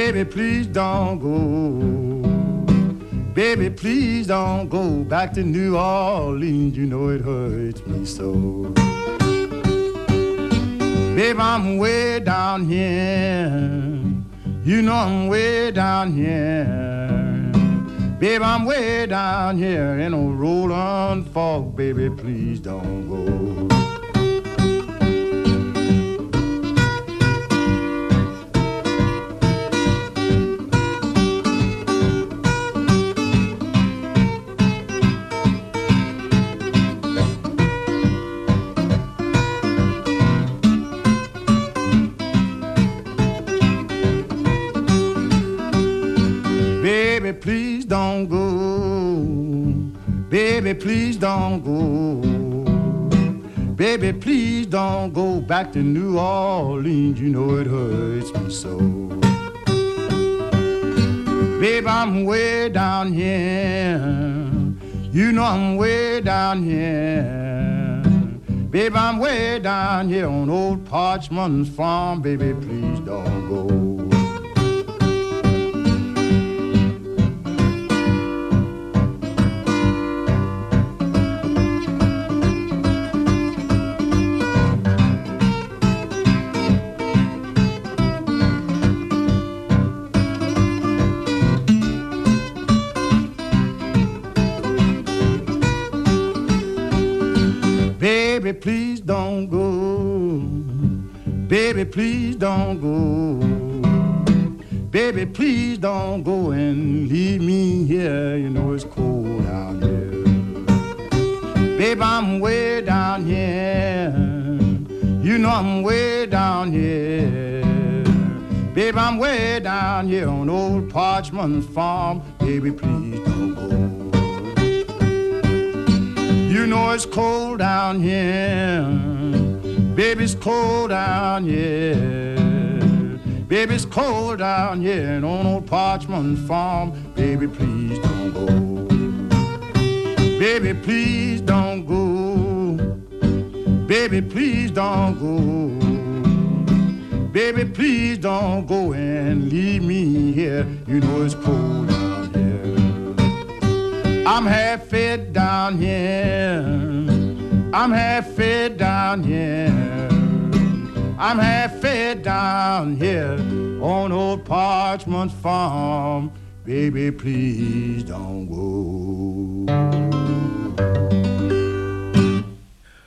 Baby, please don't go. Baby, please don't go back to New Orleans. You know it hurts me so. Baby, I'm way down here. You know I'm way down here. Baby, I'm way down here in a rolling fog. Baby, please don't go. Baby, please don't go. Baby, please don't go. Baby, please don't go back to New Orleans. You know it hurts me so. Baby, I'm way down here. You know I'm way down here. Baby, I'm way down here on old Parchman's farm. Baby, please don't go. Baby, please don't go. Baby, please don't go. Baby, please don't go and leave me here. You know it's cold out here. Baby, I'm way down here. You know I'm way down here. Baby, I'm way down here on old Parchman's farm. Baby, please don't go. You know it's cold down here. Baby, it's cold down here. Baby, it's cold down here and on old Parchman's farm. Baby, please don't go. Baby, please don't go. Baby, please don't go. Baby, please don't go and leave me here. You know it's cold down here. I'm half fed down here. I'm half fed down here. I'm half fed down here on old Parchman's farm. Baby, please don't go.